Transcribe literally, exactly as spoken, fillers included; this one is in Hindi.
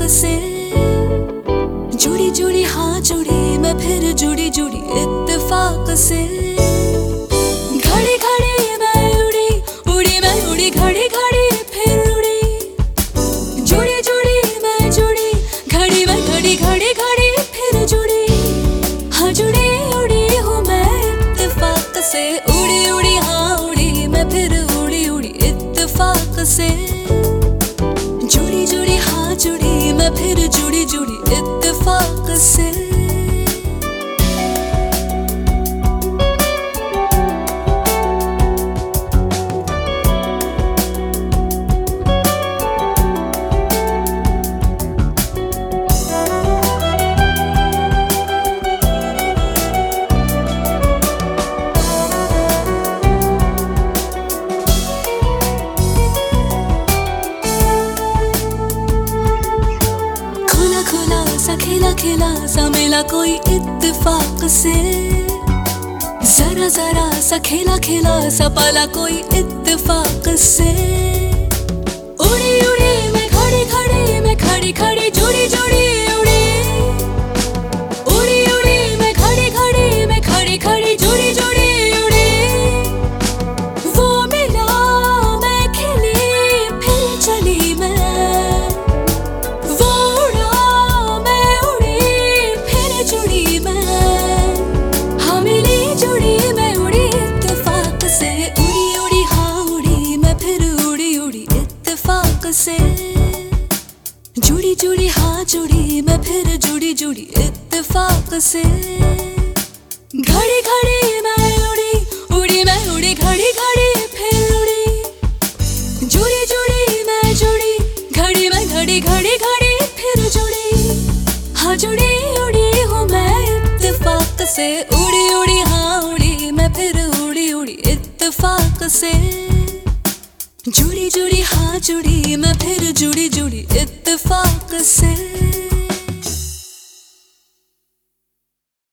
से। जुड़ी जुड़ी हाँ जुड़ी मैं फिर जुड़ी जुड़ी इत्तेफाक से। घड़ी घड़ी मैं उड़ी उड़ी मैं उड़ी घड़ी घड़ी फिर उड़ी। जुड़ी जुड़ी मैं जुड़ी घड़ी मैं घड़ी घड़ी घड़ी फिर जुड़ी। हाँ जुड़ी उड़ी हूँ मैं इत्तेफाक से। उड़ी उड़ी हाँ उड़ी मैं फिर उड़ी उड़ी इत्तेफाक से। जुड़ी जुड़ी हाँ जुड़ी मैं फिर जुड़ी जुड़ी इत्तेफाक से। सा खिला खिला सा मिला कोई इत्तेफाक से। जरा जरा सा खिला खिला सा पाला कोई इत्तेफाक से। उड़ी उड़ी मैं खड़ी खड़ी मैं खड़ी खड़ी जुड़ी जुड़ी उड़ी। उड़ी उड़ी मैं खड़ी खड़ी मैं खड़ी खड़ी जुड़ी जुड़ी उड़ी। वो मिला मैं खिली फिर चली मैं। से जुड़ी जुड़ी हाँ जुड़ी मैं फिर जुड़ी जुड़ी इत्तेफाक से। घड़ी घड़ी मैं उड़ी उड़ी मैं उड़ी घड़ी घड़ी फिर उड़ी। जुड़ी जुड़ी मैं जुड़ी घड़ी मैं घड़ी घड़ी घड़ी फिर जुड़ी। हाँ जुड़ी उड़ी हूँ मैं इत्तेफाक से। उड़ी उड़ी हाँ उड़ी मैं फिर उड़ी उड़ी इत्तेफाक से। जुड़ी जुड़ी हाँ जुड़ी मैं फिर जुड़ी जुड़ी इत्तेफाक से।